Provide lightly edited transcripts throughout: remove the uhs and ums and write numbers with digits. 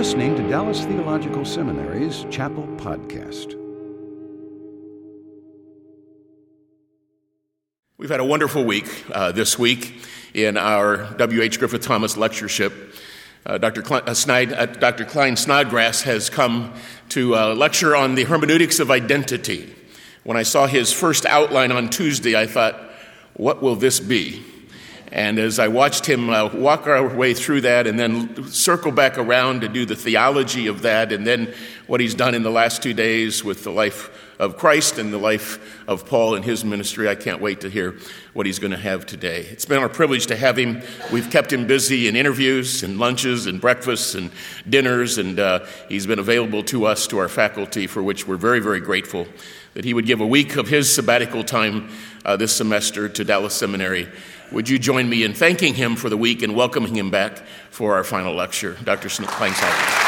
listening to Dallas Theological Seminary's Chapel Podcast. We've had a wonderful week this week in our W.H. Griffith Thomas lectureship. Dr. Klein Snodgrass has come to lecture on the hermeneutics of identity. When I saw his first outline on Tuesday, I thought, what will this be? And as I watched him walk our way through that and then circle back around to do the theology of that, and then what he's done in the last 2 days with the life of Christ and the life of Paul and his ministry, I can't wait to hear what he's going to have today. It's been our privilege to have him. We've kept him busy in interviews and lunches and breakfasts and dinners, and he's been available to us, to our faculty, for which we're very, very grateful that he would give a week of his sabbatical time this semester to Dallas Seminary. Would you join me in thanking him for the week and welcoming him back for our final lecture? Dr. Klein Snodgrass.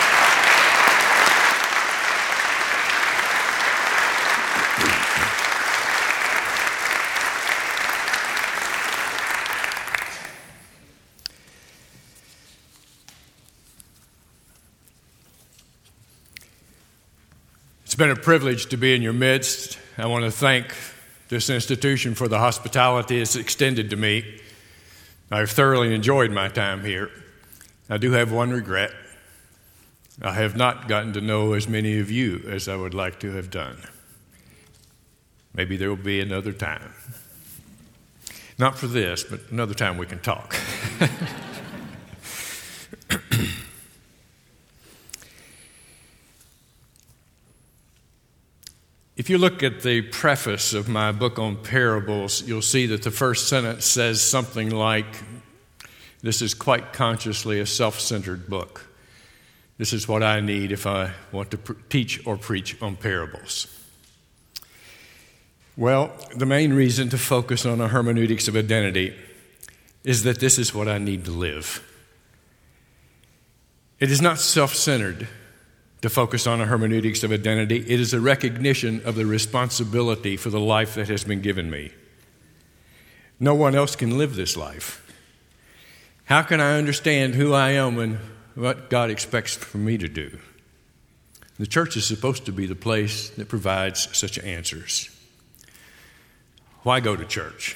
It's been a privilege to be in your midst. I want to thank this institution for the hospitality it's extended to me. I've thoroughly enjoyed my time here. I do have one regret. I have not gotten to know as many of you as I would like to have done. Maybe there will be another time. Not for this, but another time we can talk. If you look at the preface of my book on parables, you'll see that the first sentence says something like, "This is quite consciously a self-centered book. This is what I need if I want to teach or preach on parables." Well, the main reason to focus on a hermeneutics of identity is that this is what I need to live. It is not self-centered to focus on a hermeneutics of identity. It is a recognition of the responsibility for the life that has been given me. No one else can live this life. How can I understand who I am and what God expects from me to do? The church is supposed to be the place that provides such answers. Why go to church?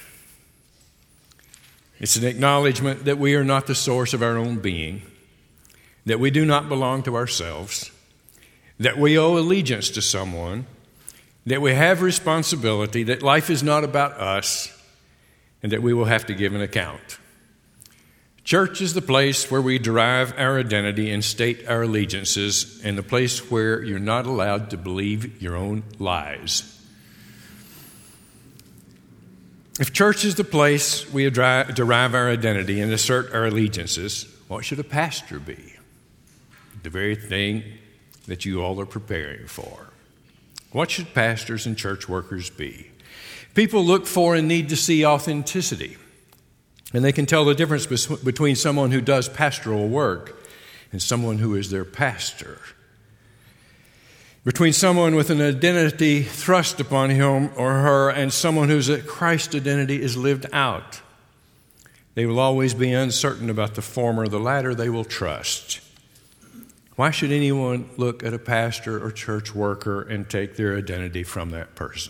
It's an acknowledgement that we are not the source of our own being, that we do not belong to ourselves, that we owe allegiance to someone, that we have responsibility, that life is not about us, and that we will have to give an account. Church is the place where we derive our identity and state our allegiances, and the place where you're not allowed to believe your own lies. If church is the place we derive our identity and assert our allegiances, what should a pastor be? The very thing that you all are preparing for. What should pastors and church workers be? People look for and need to see authenticity, and they can tell the difference between someone who does pastoral work and someone who is their pastor. Between someone with an identity thrust upon him or her and someone whose Christ identity is lived out. They will always be uncertain about the former. The latter they will trust. Why should anyone look at a pastor or church worker and take their identity from that person?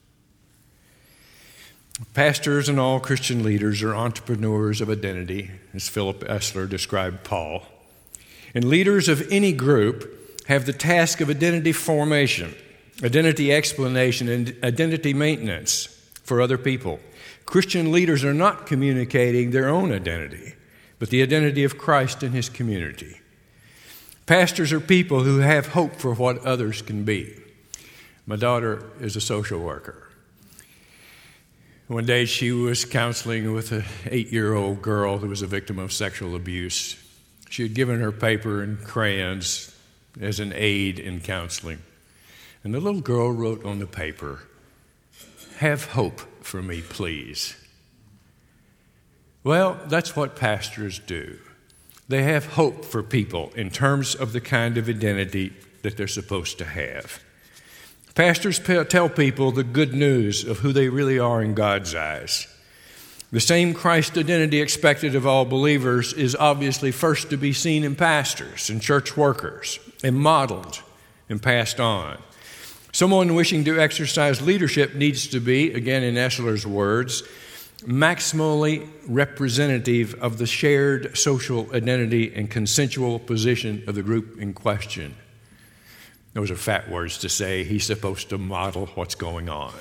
Pastors and all Christian leaders are entrepreneurs of identity, as Philip Esler described Paul. And leaders of any group have the task of identity formation, identity explanation, and identity maintenance for other people. Christian leaders are not communicating their own identity, but the identity of Christ and his community. Pastors are people who have hope for what others can be. My daughter is a social worker. One day she was counseling with an 8-year-old girl who was a victim of sexual abuse. She had given her paper and crayons as an aid in counseling. And the little girl wrote on the paper, "Have hope for me, please." Well, that's what pastors do. They have hope for people in terms of the kind of identity that they're supposed to have. Pastors tell people the good news of who they really are in God's eyes. The same Christ identity expected of all believers is obviously first to be seen in pastors and church workers, and modeled and passed on. Someone wishing to exercise leadership needs to be, again in Esler's words, maximally representative of the shared social identity and consensual position of the group in question. Those are fat words to say. He's supposed to model what's going on.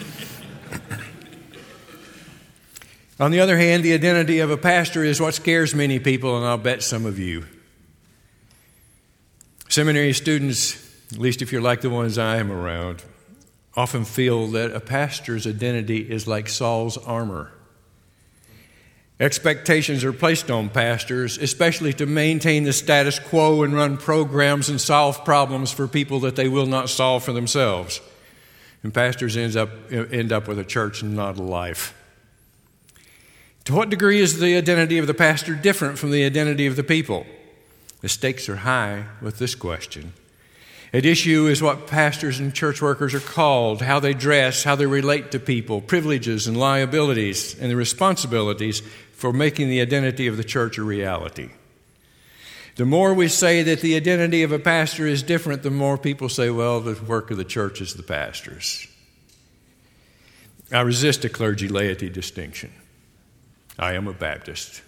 On the other hand, the identity of a pastor is what scares many people, and I'll bet some of you. Seminary students, at least if you're like the ones I am around, often feel that a pastor's identity is like Saul's armor. Expectations are placed on pastors, especially to maintain the status quo and run programs and solve problems for people that they will not solve for themselves. And pastors end up with a church and not a life. To what degree is the identity of the pastor different from the identity of the people? The stakes are high with this question. At issue is what pastors and church workers are called, how they dress, how they relate to people, privileges and liabilities, and the responsibilities for making the identity of the church a reality. The more we say that the identity of a pastor is different, the more people say, well, the work of the church is the pastor's. I resist a clergy-laity distinction. I am a Baptist.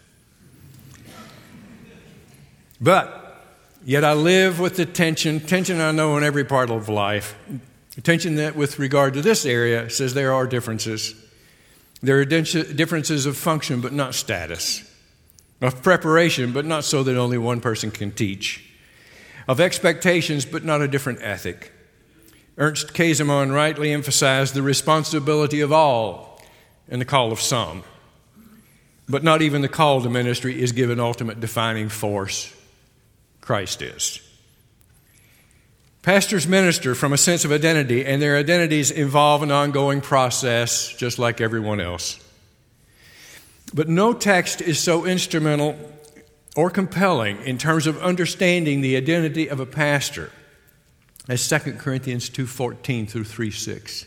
But yet I live with the tension I know in every part of life, the tension that with regard to this area says there are differences. There are differences of function but not status, of preparation but not so that only one person can teach, of expectations but not a different ethic. Ernst Käsemann rightly emphasized the responsibility of all and the call of some. But not even the call to ministry is given ultimate defining force. Christ is. Pastors minister from a sense of identity, and their identities involve an ongoing process, just like everyone else. But no text is so instrumental or compelling in terms of understanding the identity of a pastor as 2 Corinthians 2:14 through 3:6.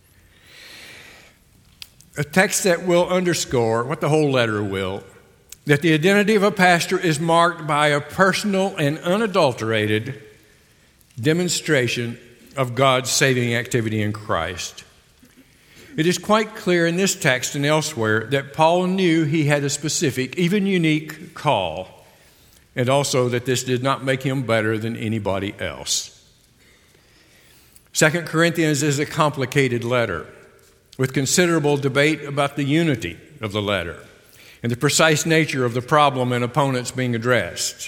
A text that will underscore, what the whole letter will, that the identity of a pastor is marked by a personal and unadulterated demonstration of God's saving activity in Christ. It is quite clear in this text and elsewhere that Paul knew he had a specific, even unique call, and also that this did not make him better than anybody else. 2 Corinthians is a complicated letter, with considerable debate about the unity of the letter and the precise nature of the problem and opponents being addressed.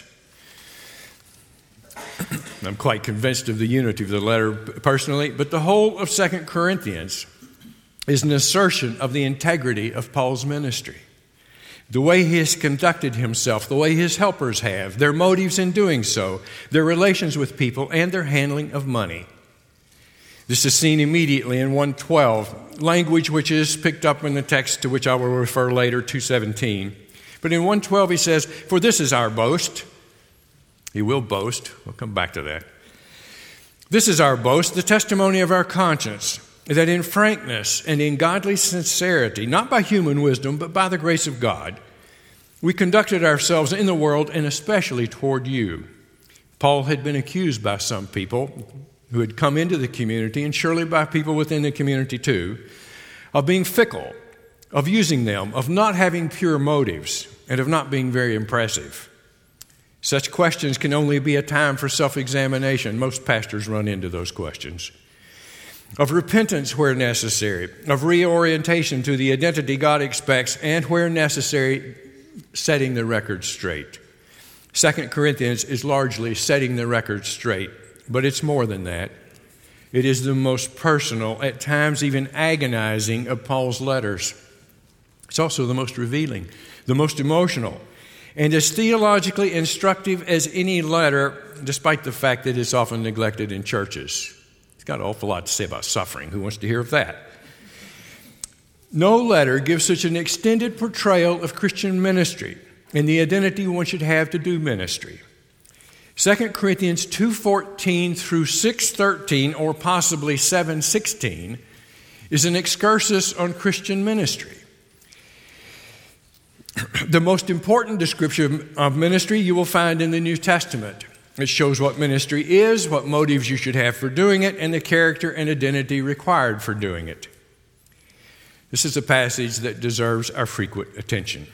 I'm quite convinced of the unity of the letter personally, but the whole of 2 Corinthians is an assertion of the integrity of Paul's ministry. The way he has conducted himself, the way his helpers have, their motives in doing so, their relations with people, and their handling of money. This is seen immediately in 1:12, language which is picked up in the text to which I will refer later, 2:17. But in 1:12 he says, "For this is our boast." He will boast. We'll come back to that. "This is our boast, the testimony of our conscience, that in frankness and in godly sincerity, not by human wisdom, but by the grace of God, we conducted ourselves in the world and especially toward you." Paul had been accused by some people who had come into the community, and surely by people within the community too, of being fickle, of using them, of not having pure motives, and of not being very impressive. Such questions can only be a time for self-examination. Most pastors run into those questions. Of repentance where necessary, of reorientation to the identity God expects, and where necessary, setting the record straight. 2 Corinthians is largely setting the record straight. But it's more than that. It is the most personal, at times even agonizing, of Paul's letters. It's also the most revealing, the most emotional, and as theologically instructive as any letter, despite the fact that it's often neglected in churches. It's got an awful lot to say about suffering. Who wants to hear of that? No letter gives such an extended portrayal of Christian ministry and the identity one should have to do ministry. 2 Corinthians 2:14 through 6:13, or possibly 7:16, is an excursus on Christian ministry. The most important description of ministry you will find in the New Testament. It shows what ministry is, what motives you should have for doing it, and the character and identity required for doing it. This is a passage that deserves our frequent attention.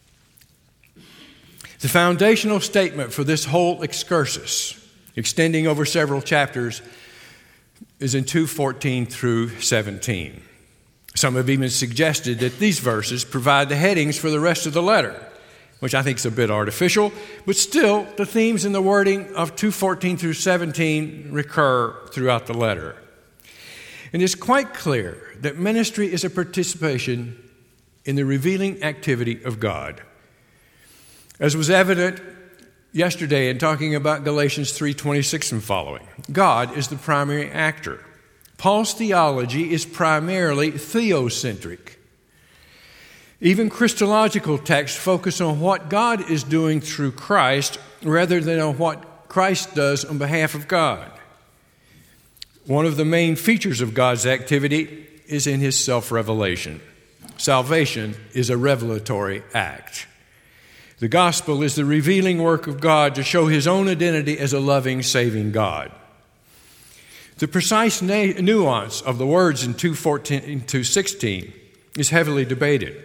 The foundational statement for this whole excursus, extending over several chapters, is in 2:14 through 17. Some have even suggested that these verses provide the headings for the rest of the letter, which I think is a bit artificial, but still the themes and the wording of 2:14 through 17 recur throughout the letter. And it's quite clear that ministry is a participation in the revealing activity of God. As was evident yesterday in talking about Galatians 3:26 and following, God is the primary actor. Paul's theology is primarily theocentric. Even Christological texts focus on what God is doing through Christ rather than on what Christ does on behalf of God. One of the main features of God's activity is in his self-revelation. Salvation is a revelatory act. The gospel is the revealing work of God to show his own identity as a loving, saving God. The precise nuance of the words in 2:14 and 2:16 is heavily debated.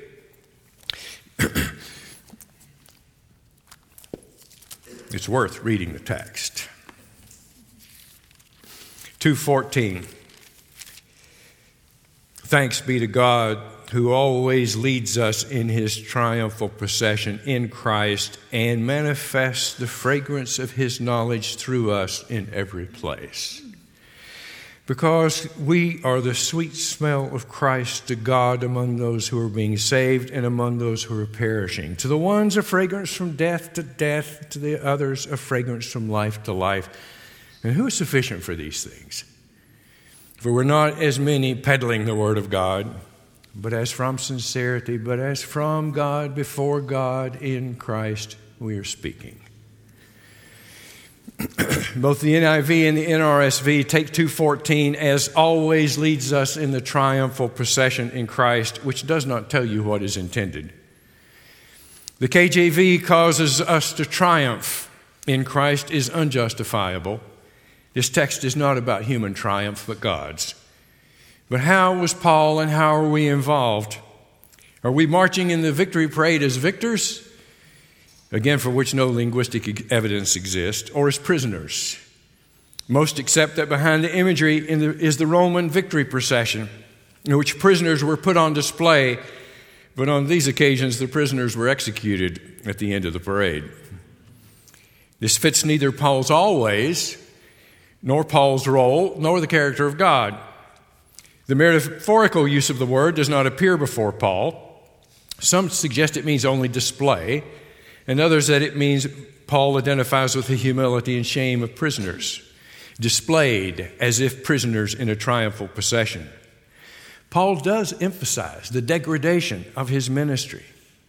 It's worth reading the text. 2:14. Thanks be to God who always leads us in his triumphal procession in Christ and manifests the fragrance of his knowledge through us in every place. Because we are the sweet smell of Christ to God among those who are being saved and among those who are perishing. To the ones a fragrance from death to death, to the others a fragrance from life to life. And who is sufficient for these things? For we're not as many peddling the word of God, but as from sincerity, but as from God, before God, in Christ, we are speaking. Both the NIV and the NRSV take 2:14 as always leads us in the triumphal procession in Christ, which does not tell you what is intended. The KJV causes us to triumph in Christ is unjustifiable. This text is not about human triumph, but God's. But how was Paul and how are we involved? Are we marching in the victory parade as victors? Again, for which no linguistic evidence exists, or as prisoners. Most accept that behind the imagery is the Roman victory procession, in which prisoners were put on display, but on these occasions the prisoners were executed at the end of the parade. This fits neither Paul's always, nor Paul's role, nor the character of God. The metaphorical use of the word does not appear before Paul. Some suggest it means only display, and others that it means Paul identifies with the humility and shame of prisoners, displayed as if prisoners in a triumphal procession. Paul does emphasize the degradation of his ministry.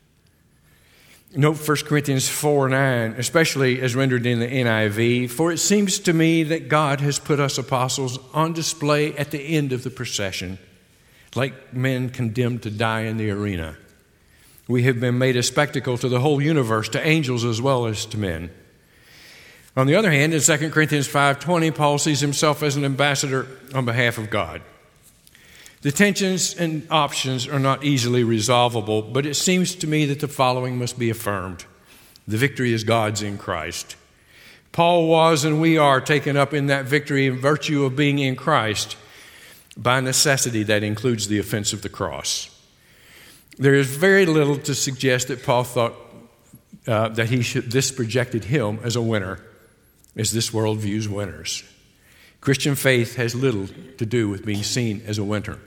Note 1 Corinthians 4:9, especially as rendered in the NIV, for it seems to me that God has put us apostles on display at the end of the procession, like men condemned to die in the arena. We have been made a spectacle to the whole universe, to angels as well as to men. On the other hand, in 2 Corinthians 5:20, Paul sees himself as an ambassador on behalf of God. The tensions and options are not easily resolvable, but it seems to me that the following must be affirmed. The victory is God's in Christ. Paul was and we are taken up in that victory in virtue of being in Christ. By necessity, that includes the offense of the cross. There is very little to suggest that Paul thought that this projected him as a winner, as this world views winners. Christian faith has little to do with being seen as a winner.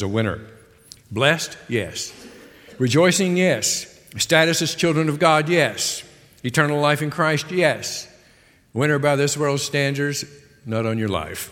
Blessed? Yes. Rejoicing? Yes. Status as children of God? Yes. Eternal life in Christ? Yes. Winner by this world's standards? Not on your life.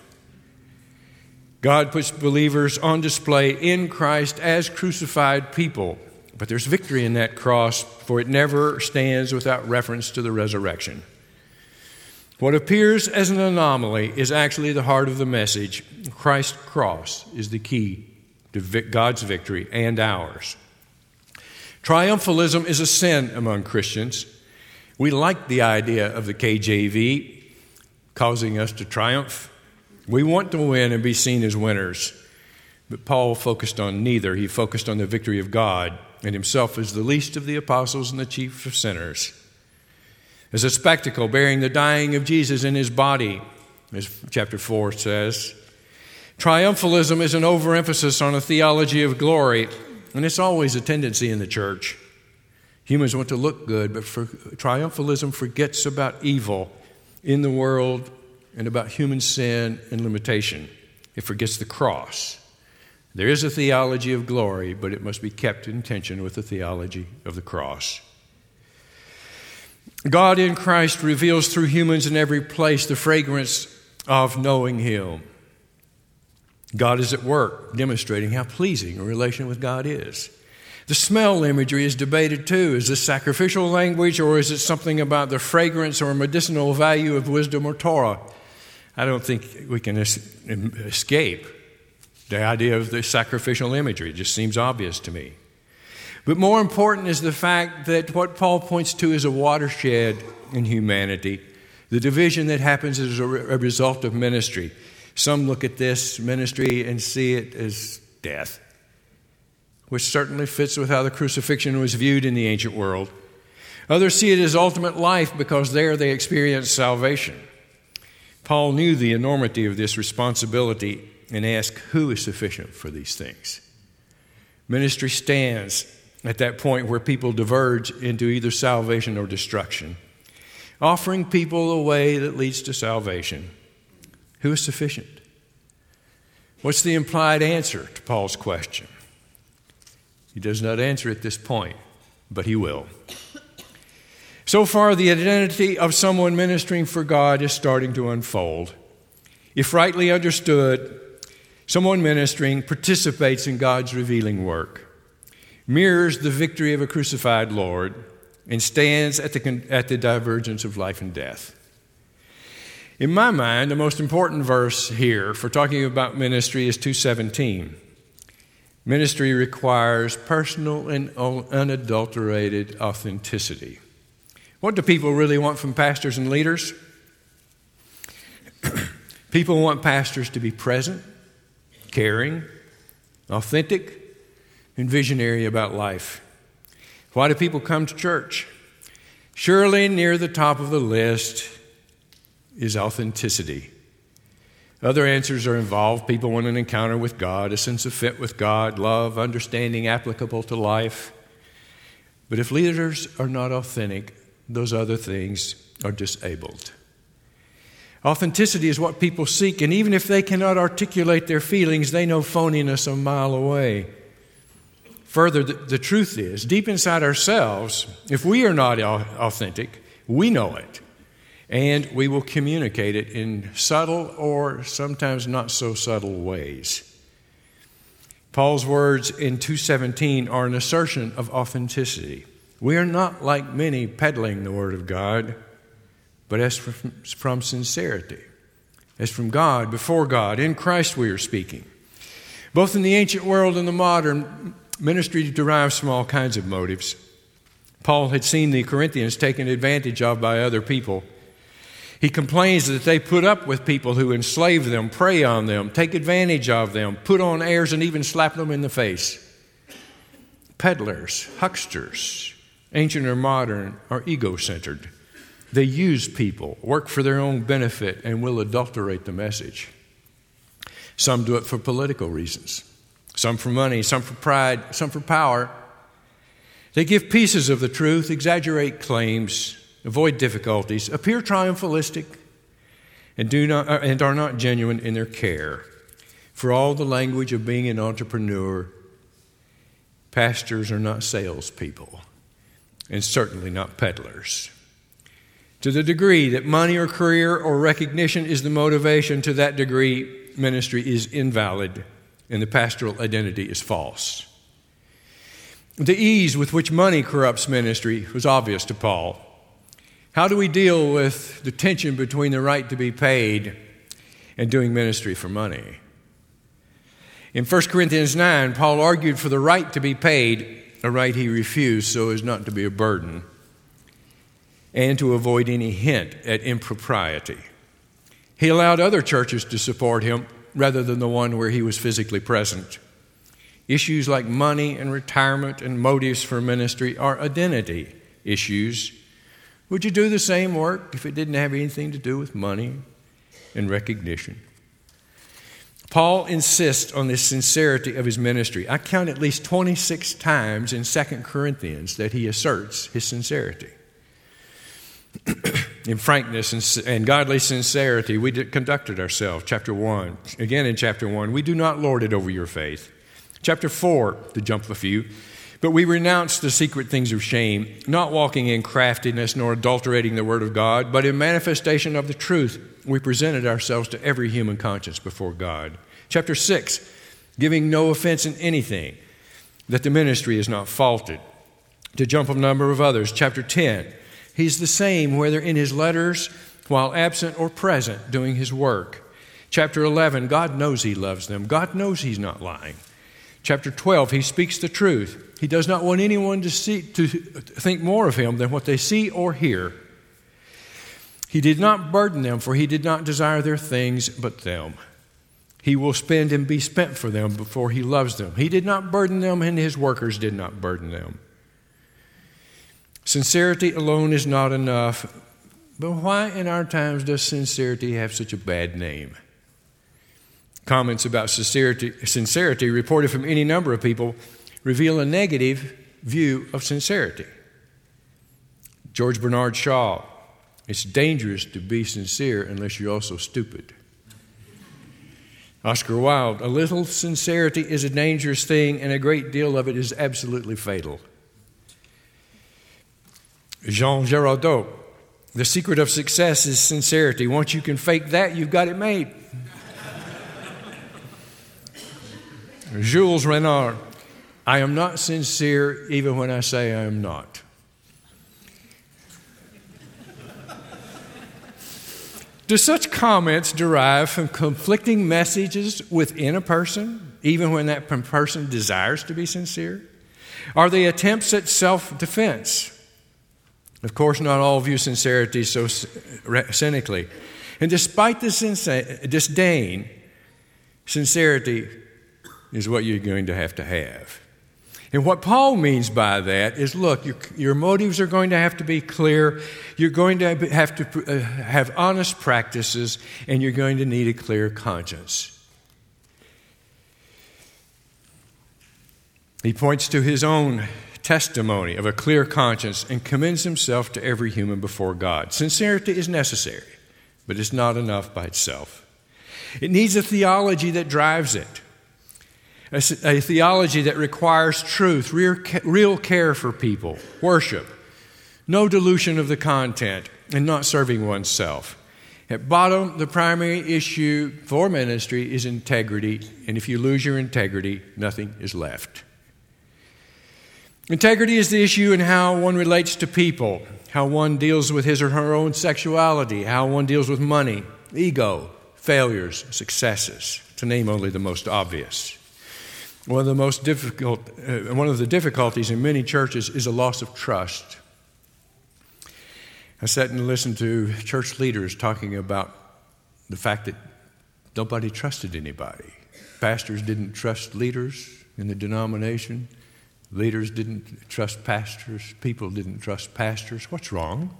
God puts believers on display in Christ as crucified people. But there's victory in that cross, for it never stands without reference to the resurrection. What appears as an anomaly is actually the heart of the message. Christ's cross is the key to God's victory and ours. Triumphalism is a sin among Christians. We like the idea of the KJV causing us to triumph. We want to win and be seen as winners. But Paul focused on neither. He focused on the victory of God and himself as the least of the apostles and the chief of sinners. As a spectacle bearing the dying of Jesus in his body, as chapter 4 says. Triumphalism is an overemphasis on a theology of glory, and it's always a tendency in the church. Humans want to look good, but triumphalism forgets about evil in the world and about human sin and limitation. It forgets the cross. There is a theology of glory, but it must be kept in tension with the theology of the cross. God in Christ reveals through humans in every place the fragrance of knowing Him. God is at work, demonstrating how pleasing a relation with God is. The smell imagery is debated too. Is this sacrificial language, or is it something about the fragrance or medicinal value of wisdom or Torah? I don't think we can escape the idea of the sacrificial imagery. It just seems obvious to me. But more important is the fact that what Paul points to is a watershed in humanity, the division that happens as a result of ministry. Some look at this ministry and see it as death, which certainly fits with how the crucifixion was viewed in the ancient world. Others see it as ultimate life because there they experience salvation. Paul knew the enormity of this responsibility and asked, who is sufficient for these things? Ministry stands at that point where people diverge into either salvation or destruction, offering people a way that leads to salvation. Who is sufficient? What's the implied answer to Paul's question? He does not answer at this point, but he will. So far, the identity of someone ministering for God is starting to unfold. If rightly understood, someone ministering participates in God's revealing work, mirrors the victory of a crucified Lord, and stands at the divergence of life and death. In my mind, the most important verse here for talking about ministry is 2:17. Ministry requires personal and unadulterated authenticity. What do people really want from pastors and leaders? People want pastors to be present, caring, authentic, and visionary about life. Why do people come to church? Surely near the top of the list is authenticity. Other answers are involved. People want an encounter with God, a sense of fit with God, love, understanding applicable to life. But if leaders are not authentic, those other things are disabled. Authenticity is what people seek, and even if they cannot articulate their feelings, they know phoniness a mile away. Further, the truth is, deep inside ourselves, if we are not authentic, we know it. And we will communicate it in subtle or sometimes not so subtle ways. Paul's words in 2:17 are an assertion of authenticity. We are not like many peddling the Word of God, but as from sincerity, as from God, before God, in Christ we are speaking. Both in the ancient world and the modern, ministry derives from all kinds of motives. Paul had seen the Corinthians taken advantage of by other people. He complains that they put up with people who enslave them, prey on them, take advantage of them, put on airs, and even slap them in the face. Peddlers, hucksters, ancient or modern, are ego-centered. They use people, work for their own benefit, and will adulterate the message. Some do it for political reasons, some for money, some for pride, some for power. They give pieces of the truth, exaggerate claims, avoid difficulties, appear triumphalistic, and are not genuine in their care. For all the language of being an entrepreneur, pastors are not salespeople, and certainly not peddlers. To the degree that money or career or recognition is the motivation, to that degree, ministry is invalid and the pastoral identity is false. The ease with which money corrupts ministry was obvious to Paul. How do we deal with the tension between the right to be paid and doing ministry for money? In 1 Corinthians 9, Paul argued for the right to be paid a right he refused so as not to be a burden, and to avoid any hint at impropriety. He allowed other churches to support him rather than the one where he was physically present. Issues like money and retirement and motives for ministry are identity issues. Would you do the same work if it didn't have anything to do with money and recognition? Paul insists on the sincerity of his ministry. I count at least 26 times in 2 Corinthians that he asserts his sincerity. In frankness and godly sincerity, we conducted ourselves. Chapter 1. Again in chapter 1, we do not lord it over your faith. Chapter 4, to jump a few, but we renounce the secret things of shame, not walking in craftiness nor adulterating the word of God, but in manifestation of the truth, we presented ourselves to every human conscience before God. Chapter 6, giving no offense in anything, that the ministry is not faulted. To jump a number of others. Chapter 10, he's the same whether in his letters, while absent or present, doing his work. Chapter 11, God knows he loves them. God knows he's not lying. Chapter 12, he speaks the truth. He does not want anyone to think more of him than what they see or hear. He did not burden them, for he did not desire their things but them. He will spend and be spent for them before he loves them. He did not burden them, and his workers did not burden them. Sincerity alone is not enough, but why in our times does sincerity have such a bad name? Comments about sincerity reported from any number of people reveal a negative view of sincerity. George Bernard Shaw, it's dangerous to be sincere unless you're also stupid. Oscar Wilde, a little sincerity is a dangerous thing and a great deal of it is absolutely fatal. Jean Giraudoux, the secret of success is sincerity. Once you can fake that, you've got it made. Jules Renard, I am not sincere even when I say I am not. Do such comments derive from conflicting messages within a person, even when that person desires to be sincere? Are they attempts at self-defense? Of course, not all view sincerity so cynically. And despite this disdain, sincerity is what you're going to have. And what Paul means by that is, look, your motives are going to have to be clear. You're going to have to have honest practices, and you're going to need a clear conscience. He points to his own testimony of a clear conscience and commends himself to every human before God. Sincerity is necessary, but it's not enough by itself. It needs a theology that drives it. A theology that requires truth, real care for people, worship, no dilution of the content, and not serving oneself. At bottom, the primary issue for ministry is integrity, and if you lose your integrity, nothing is left. Integrity is the issue in how one relates to people, how one deals with his or her own sexuality, how one deals with money, ego, failures, successes, to name only the most obvious. One of the difficulties in many churches is a loss of trust. I sat and listened to church leaders talking about the fact that nobody trusted anybody. Pastors didn't trust leaders in the denomination. Leaders didn't trust pastors. People didn't trust pastors. What's wrong?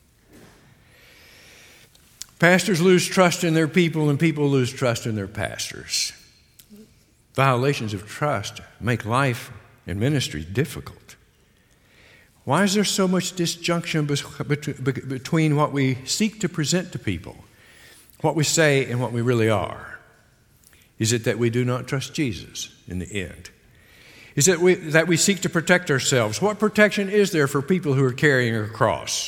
Pastors lose trust in their people, and people lose trust in their pastors. Violations of trust make life and ministry difficult. Why is there so much disjunction between what we seek to present to people, what we say, and what we really are? Is it that we do not trust Jesus in the end? Is it that we seek to protect ourselves? What protection is there for people who are carrying a cross,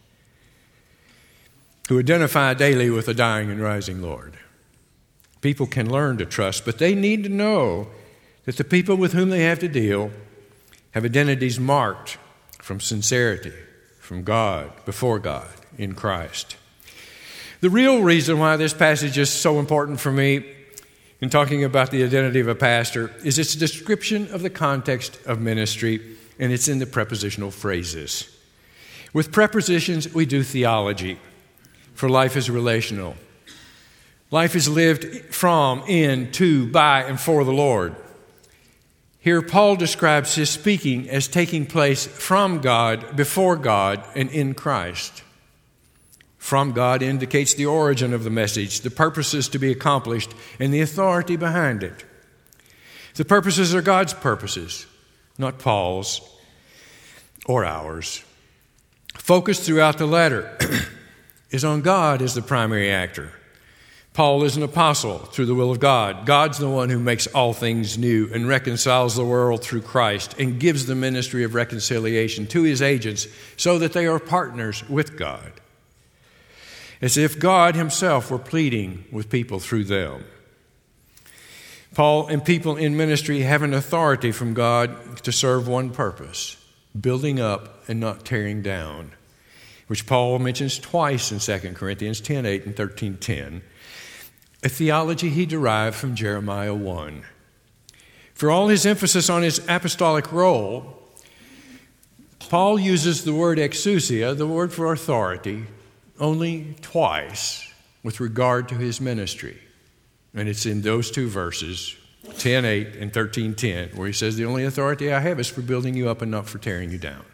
who identify daily with the dying and rising Lord? People can learn to trust, but they need to know that the people with whom they have to deal have identities marked from sincerity, from God, before God, in Christ. The real reason why this passage is so important for me, in talking about the identity of a pastor is its description of the context of ministry, and it's in the prepositional phrases. With prepositions, we do theology, for life is relational. Life is lived from, in, to, by, and for the Lord. Here, Paul describes his speaking as taking place from God, before God, and in Christ. From God indicates the origin of the message, the purposes to be accomplished, and the authority behind it. The purposes are God's purposes, not Paul's or ours. Focus throughout the letter is on God as the primary actor. Paul is an apostle through the will of God. God's the one who makes all things new and reconciles the world through Christ and gives the ministry of reconciliation to his agents so that they are partners with God, as if God himself were pleading with people through them. Paul and people in ministry have an authority from God to serve one purpose, building up and not tearing down, which Paul mentions twice in 2 Corinthians 10:8 and 13:10, a theology he derived from Jeremiah 1. For all his emphasis on his apostolic role, Paul uses the word exousia, the word for authority, only twice with regard to his ministry. And it's in those two verses, 10:8 and 13:10, where he says, the only authority I have is for building you up and not for tearing you down.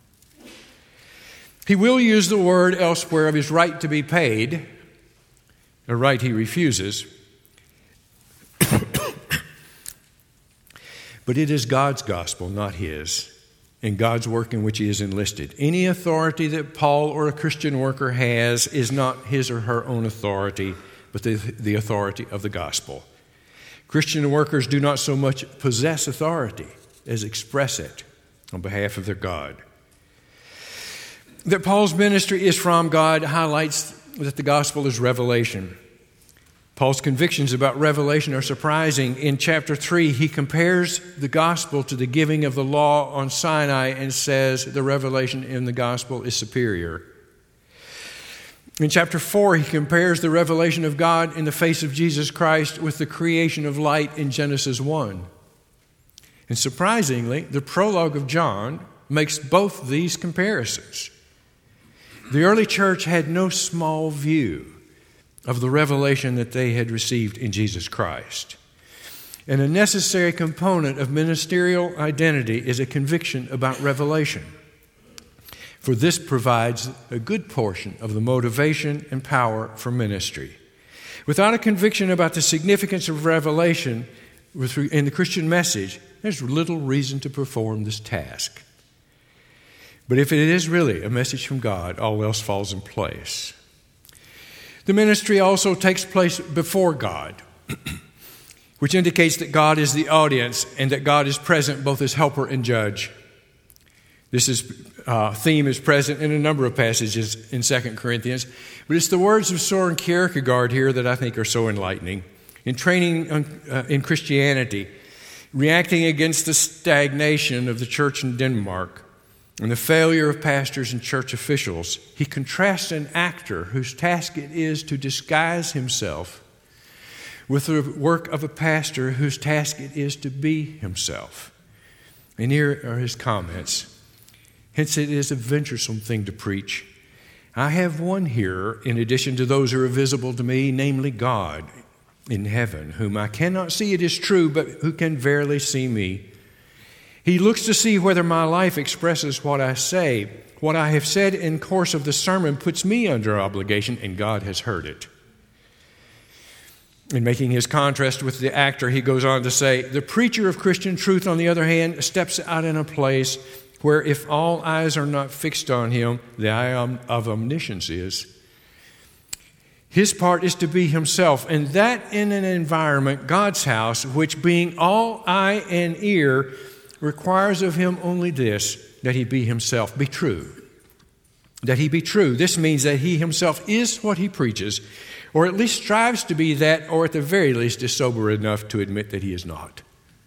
He will use the word elsewhere of his right to be paid, a right he refuses. But it is God's gospel, not his, and God's work in which he is enlisted. Any authority that Paul or a Christian worker has is not his or her own authority, but the authority of the gospel. Christian workers do not so much possess authority as express it on behalf of their God. That Paul's ministry is from God highlights that the gospel is revelation. Paul's convictions about revelation are surprising. In chapter 3, he compares the gospel to the giving of the law on Sinai and says the revelation in the gospel is superior. In chapter 4, he compares the revelation of God in the face of Jesus Christ with the creation of light in Genesis 1. And surprisingly, the prologue of John makes both these comparisons. The early church had no small view of the revelation that they had received in Jesus Christ. And a necessary component of ministerial identity is a conviction about revelation. For this provides a good portion of the motivation and power for ministry. Without a conviction about the significance of revelation in the Christian message, there's little reason to perform this task. But if it is really a message from God, all else falls in place. The ministry also takes place before God, which indicates that God is the audience and that God is present both as helper and judge. This theme is present in a number of passages in 2 Corinthians, but it's the words of Søren Kierkegaard here that I think are so enlightening. In training in Christianity, reacting against the stagnation of the church in Denmark and the failure of pastors and church officials, he contrasts an actor whose task it is to disguise himself with the work of a pastor whose task it is to be himself. And here are his comments. Hence, it is a venturesome thing to preach. I have one hearer in addition to those who are visible to me, namely God in heaven, whom I cannot see, it is true, but who can verily see me. He looks to see whether my life expresses what I say. What I have said in course of the sermon puts me under obligation, and God has heard it. In making his contrast with the actor, he goes on to say, the preacher of Christian truth, on the other hand, steps out in a place where if all eyes are not fixed on him, the eye of omniscience is. His part is to be himself, and that in an environment, God's house, which being all eye and ear, requires of him only this, that he be himself, be true. That he be true. This means that he himself is what he preaches, or at least strives to be that, or at the very least is sober enough to admit that he is not.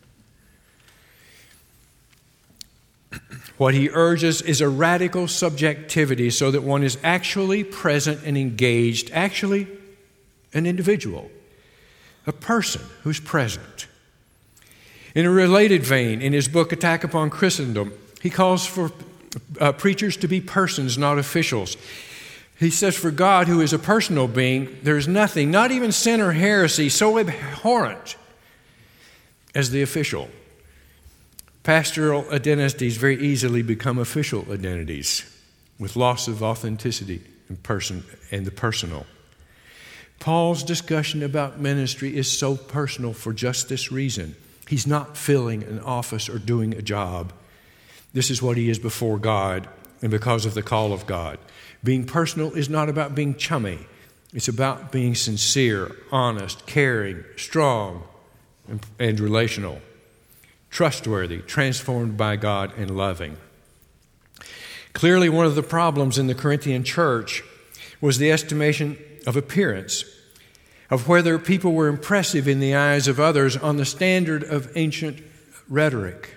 What he urges is a radical subjectivity so that one is actually present and engaged, actually an individual, a person who's present. In a related vein, in his book, Attack Upon Christendom, he calls for preachers to be persons, not officials. He says, for God, who is a personal being, there is nothing, not even sin or heresy, so abhorrent as the official. Pastoral identities very easily become official identities with loss of authenticity and the personal. Paul's discussion about ministry is so personal for just this reason. He's not filling an office or doing a job. This is what he is before God and because of the call of God. Being personal is not about being chummy. It's about being sincere, honest, caring, strong, and relational, trustworthy, transformed by God, and loving. Clearly, one of the problems in the Corinthian church was the estimation of appearance, of whether people were impressive in the eyes of others on the standard of ancient rhetoric.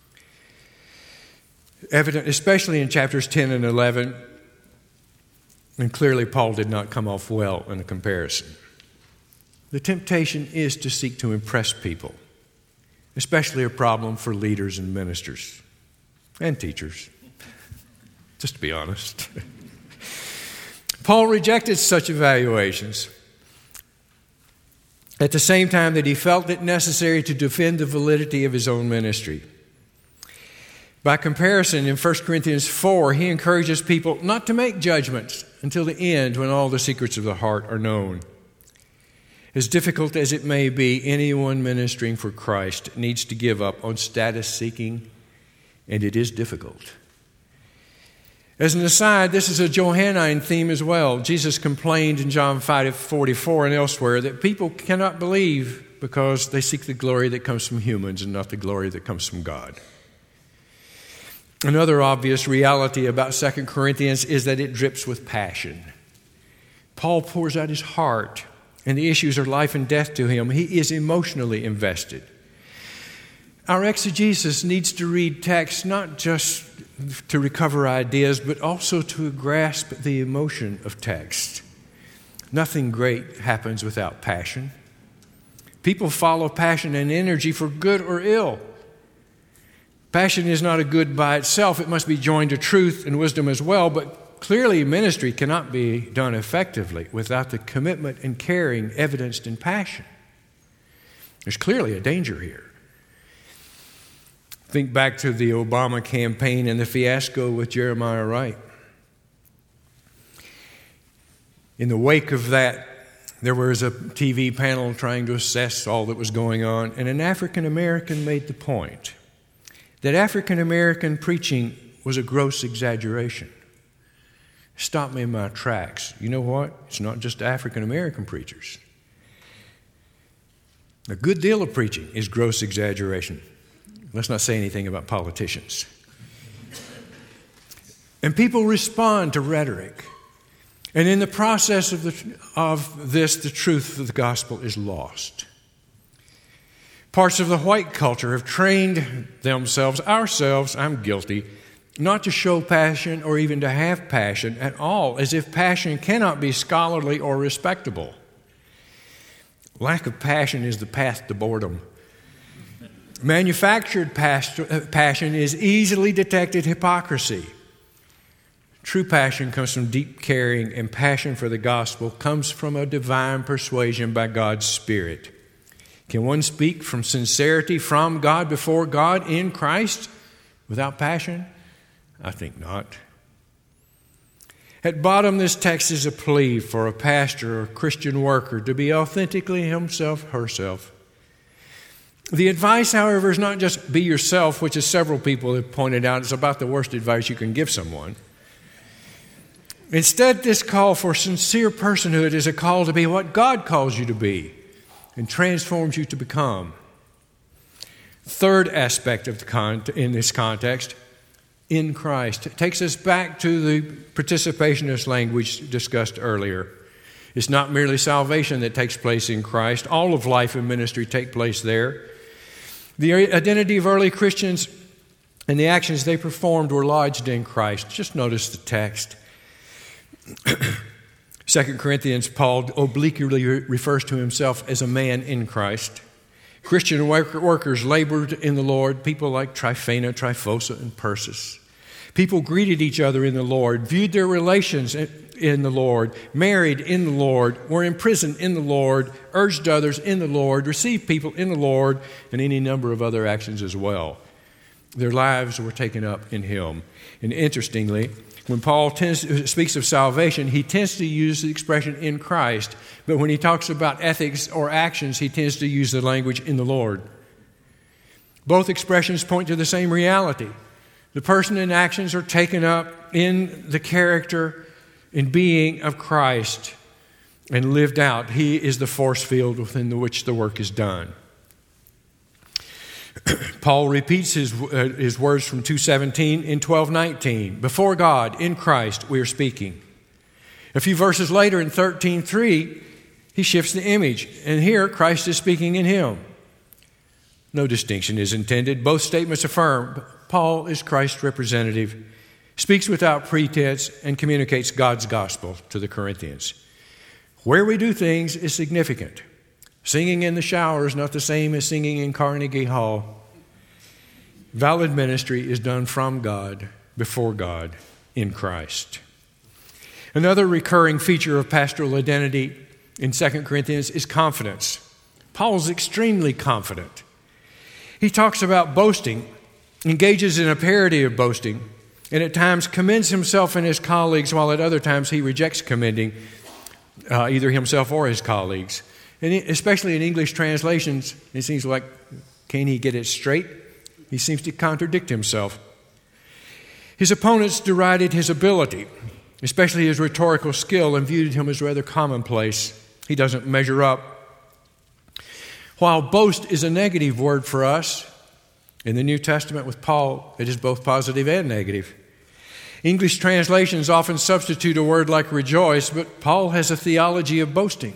Evident, especially in chapters 10 and 11, and clearly Paul did not come off well in a comparison. The temptation is to seek to impress people, especially a problem for leaders and ministers and teachers, just to be honest. Paul rejected such evaluations at the same time that he felt it necessary to defend the validity of his own ministry. By comparison, in 1 Corinthians 4, he encourages people not to make judgments until the end when all the secrets of the heart are known. As difficult as it may be, anyone ministering for Christ needs to give up on status seeking, and it is difficult. As an aside, this is a Johannine theme as well. Jesus complained in John 5:44 and elsewhere that people cannot believe because they seek the glory that comes from humans and not the glory that comes from God. Another obvious reality about 2 Corinthians is that it drips with passion. Paul pours out his heart, and the issues are life and death to him. He is emotionally invested. Our exegesis needs to read text not just to recover ideas, but also to grasp the emotion of text. Nothing great happens without passion. People follow passion and energy for good or ill. Passion is not a good by itself. It must be joined to truth and wisdom as well, but clearly ministry cannot be done effectively without the commitment and caring evidenced in passion. There's clearly a danger here. Think back to the Obama campaign and the fiasco with Jeremiah Wright. In the wake of that, there was a TV panel trying to assess all that was going on, and an African American made the point that African American preaching was a gross exaggeration. Stopped me in my tracks. You know what? It's not just African American preachers. A good deal of preaching is gross exaggeration. Let's not say anything about politicians. And people respond to rhetoric. And in the process of this, the truth of the gospel is lost. Parts of the white culture have trained ourselves, I'm guilty, not to show passion or even to have passion at all, as if passion cannot be scholarly or respectable. Lack of passion is the path to boredom. Manufactured passion is easily detected hypocrisy. True passion comes from deep caring, and passion for the gospel comes from a divine persuasion by God's Spirit. Can one speak from sincerity from God before God in Christ without passion? I think not. At bottom, this text is a plea for a pastor or Christian worker to be authentically himself, herself. The advice, however, is not just be yourself, which as several people have pointed out, is about the worst advice you can give someone. Instead, this call for sincere personhood is a call to be what God calls you to be and transforms you to become. Third aspect of in this context, in Christ. It takes us back to the participationist language discussed earlier. It's not merely salvation that takes place in Christ. All of life and ministry take place there. The identity of early Christians and the actions they performed were lodged in Christ. Just notice the text. 2 Corinthians, Paul obliquely refers to himself as a man in Christ. Christian workers labored in the Lord, people like Tryphena, Tryphosa, and Persis. People greeted each other in the Lord, viewed their relations in the Lord, married in the Lord, were imprisoned in the Lord, urged others in the Lord, received people in the Lord, and any number of other actions as well. Their lives were taken up in Him. And interestingly, when Paul speaks of salvation, he tends to use the expression in Christ. But when he talks about ethics or actions, he tends to use the language in the Lord. Both expressions point to the same reality. The person and actions are taken up in the character and being of Christ and lived out. He is the force field within which the work is done. Paul repeats his words from 2:17 in 12:19. Before God, in Christ, we are speaking. A few verses later in 13:3, he shifts the image. And here, Christ is speaking in him. No distinction is intended. Both statements affirm Paul is Christ's representative, speaks without pretense, and communicates God's gospel to the Corinthians. Where we do things is significant. Singing in the shower is not the same as singing in Carnegie Hall. Valid ministry is done from God, before God, in Christ. Another recurring feature of pastoral identity in 2 Corinthians is confidence. Paul's extremely confident. He talks about boasting, engages in a parody of boasting, and at times commends himself and his colleagues, while at other times he rejects commending either himself or his colleagues. And especially in English translations, it seems like, can he get it straight? He seems to contradict himself. His opponents derided his ability, especially his rhetorical skill, and viewed him as rather commonplace. He doesn't measure up. While boast is a negative word for us, in the New Testament with Paul, it is both positive and negative. English translations often substitute a word like rejoice, but Paul has a theology of boasting,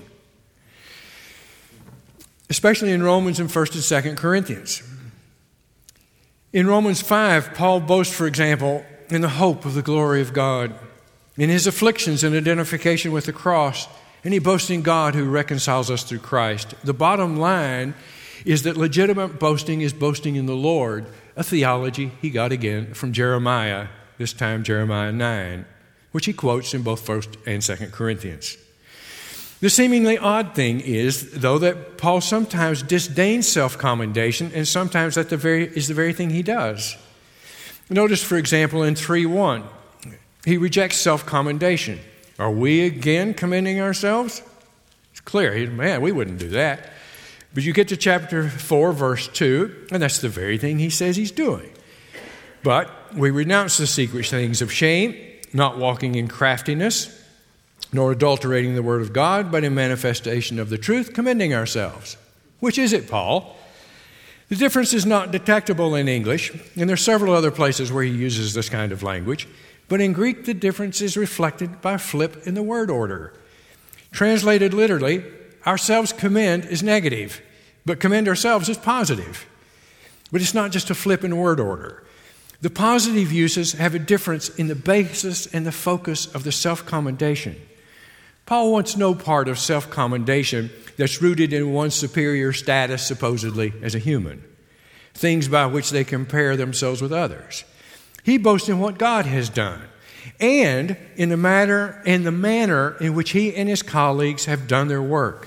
especially in Romans and 1st and 2nd Corinthians. In Romans 5, Paul boasts, for example, in the hope of the glory of God, in his afflictions and identification with the cross, and he boasts in God who reconciles us through Christ. The bottom line is that legitimate boasting is boasting in the Lord, a theology he got again from Jeremiah, this time Jeremiah 9, which he quotes in both 1st and 2nd Corinthians. The seemingly odd thing is, though, that Paul sometimes disdains self-commendation, and sometimes that is the very thing he does. Notice, for example, in 3:1, he rejects self-commendation. Are we again commending ourselves? It's clear. Man, we wouldn't do that. But you get to chapter 4, verse 2, and that's the very thing he says he's doing. But we renounce the secret things of shame, not walking in craftiness, nor adulterating the word of God, but in manifestation of the truth, commending ourselves. Which is it, Paul? The difference is not detectable in English, and there are several other places where he uses this kind of language, but in Greek the difference is reflected by a flip in the word order. Translated literally, ourselves commend is negative, but commend ourselves is positive. But it's not just a flip in word order. The positive uses have a difference in the basis and the focus of the self-commendation. Paul wants no part of self-commendation that's rooted in one's superior status, supposedly, as a human, things by which they compare themselves with others. He boasts in what God has done and in the manner in which he and his colleagues have done their work.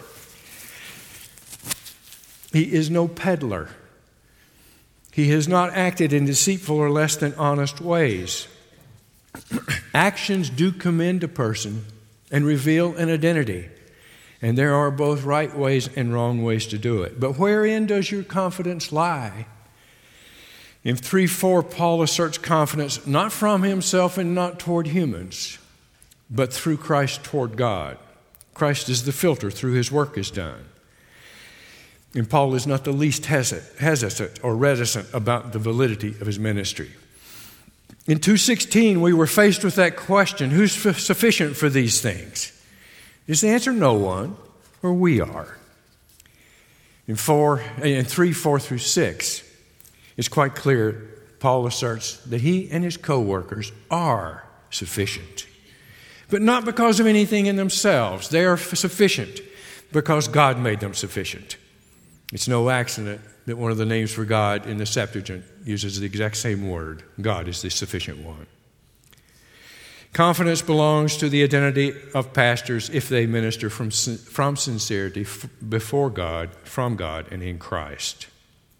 He is no peddler. He has not acted in deceitful or less than honest ways. Actions do commend a person and reveal an identity, and there are both right ways and wrong ways to do it. But wherein does your confidence lie? In 3:4, Paul asserts confidence not from himself and not toward humans, but through Christ toward God. Christ is the filter through his work is done. And Paul is not the least hesitant or reticent about the validity of his ministry. In 2:16, we were faced with that question, who's sufficient for these things? Is the answer no one, or we are? In 3:4 through 6, it's quite clear Paul asserts that he and his co-workers are sufficient. but not because of anything in themselves. They are sufficient because God made them sufficient. It's no accident that one of the names for God in the Septuagint uses the exact same word. God is the sufficient one. Confidence belongs to the identity of pastors if they minister from sincerity before God, from God, and in Christ.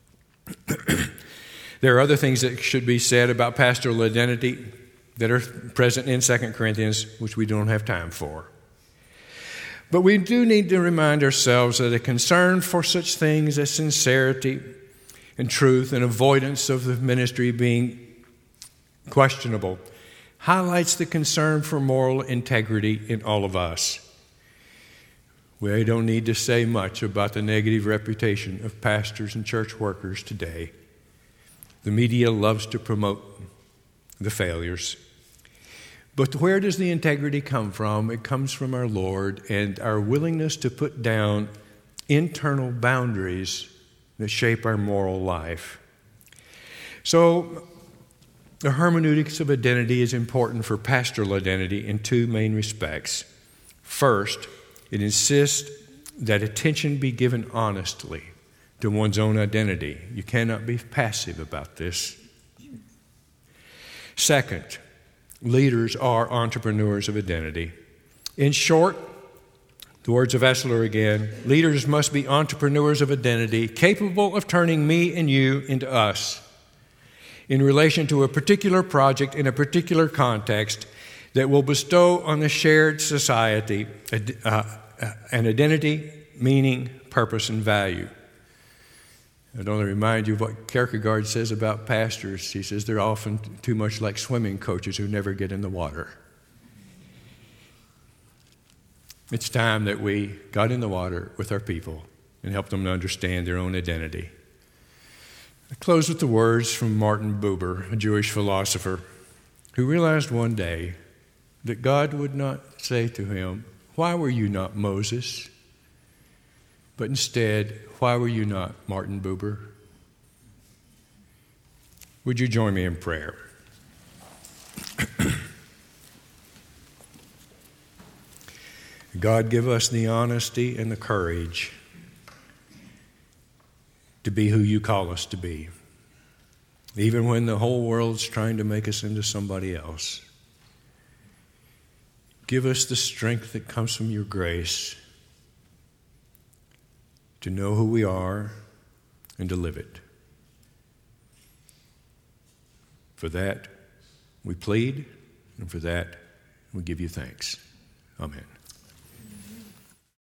There are other things that should be said about pastoral identity that are present in 2 Corinthians, which we don't have time for. But we do need to remind ourselves that a concern for such things as sincerity and truth and avoidance of the ministry being questionable highlights the concern for moral integrity in all of us. We don't need to say much about the negative reputation of pastors and church workers today. The media loves to promote the failures. But where does the integrity come from? It comes from our Lord and our willingness to put down internal boundaries that shape our moral life. So, the hermeneutics of identity is important for pastoral identity in two main respects. First, it insists that attention be given honestly to one's own identity. You cannot be passive about this. Second, leaders are entrepreneurs of identity. In short, the words of Essler again, leaders must be entrepreneurs of identity, capable of turning me and you into us in relation to a particular project in a particular context that will bestow on the shared society an identity, meaning, purpose, and value. I'd only remind you of what Kierkegaard says about pastors. He says they're often too much like swimming coaches who never get in the water. It's time that we got in the water with our people and helped them to understand their own identity. I close with the words from Martin Buber, a Jewish philosopher, who realized one day that God would not say to him, "Why were you not Moses?" But instead, "Why were you not Martin Buber?" Would you join me in prayer? God, give us the honesty and the courage to be who you call us to be, even when the whole world's trying to make us into somebody else. Give us the strength that comes from your grace to know who we are and to live it. For that, we plead, and for that, we give you thanks. Amen.